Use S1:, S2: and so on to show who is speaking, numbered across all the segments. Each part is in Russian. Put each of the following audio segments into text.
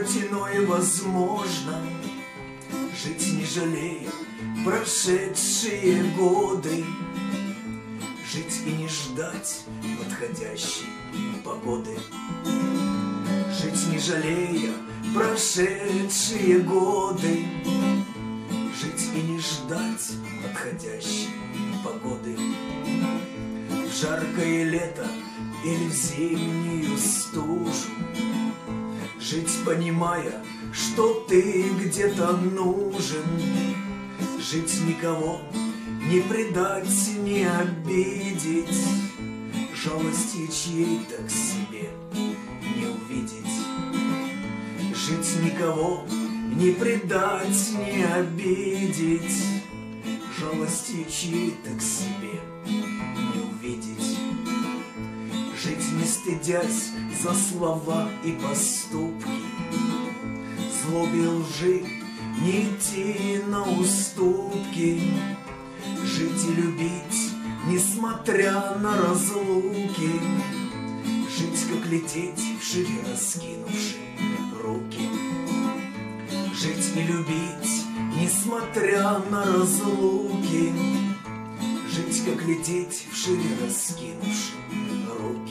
S1: быть иное возможно, жить не жалея прошедшие годы, жить и не ждать подходящей погоды, жить не жалея прошедшие годы, жить и не ждать подходящей погоды. В жаркое лето или в зимнюю стужу жить, понимая, что ты где-то нужен, жить никого не предать, не обидеть, жалости чьей-то к себе не увидеть, жить никого не предать, не обидеть, жалости чьей-то к себе не увидеть, жить не стыдясь за слова и поступки, злобе и лжи не идти на уступки, жить и любить, несмотря на разлуки, жить, как лететь вширь, раскинувши руки, жить и любить, несмотря на разлуки, жить, как лететь вширь, раскинувши руки.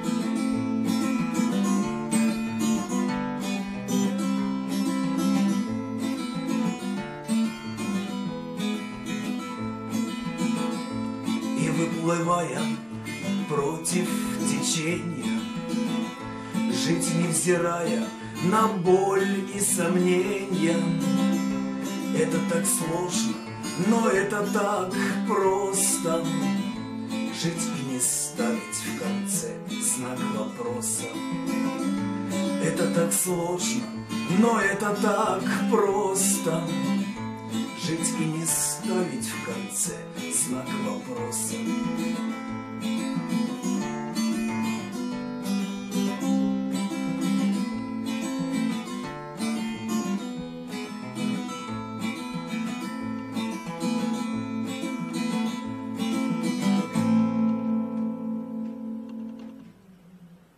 S1: И выплывая против течения, жить невзирая на боль и сомнения. Это так сложно, но это так просто, жить и не ставить в конце знак вопроса. Это так сложно, но это так просто, жить и не ставить в конце знак вопроса.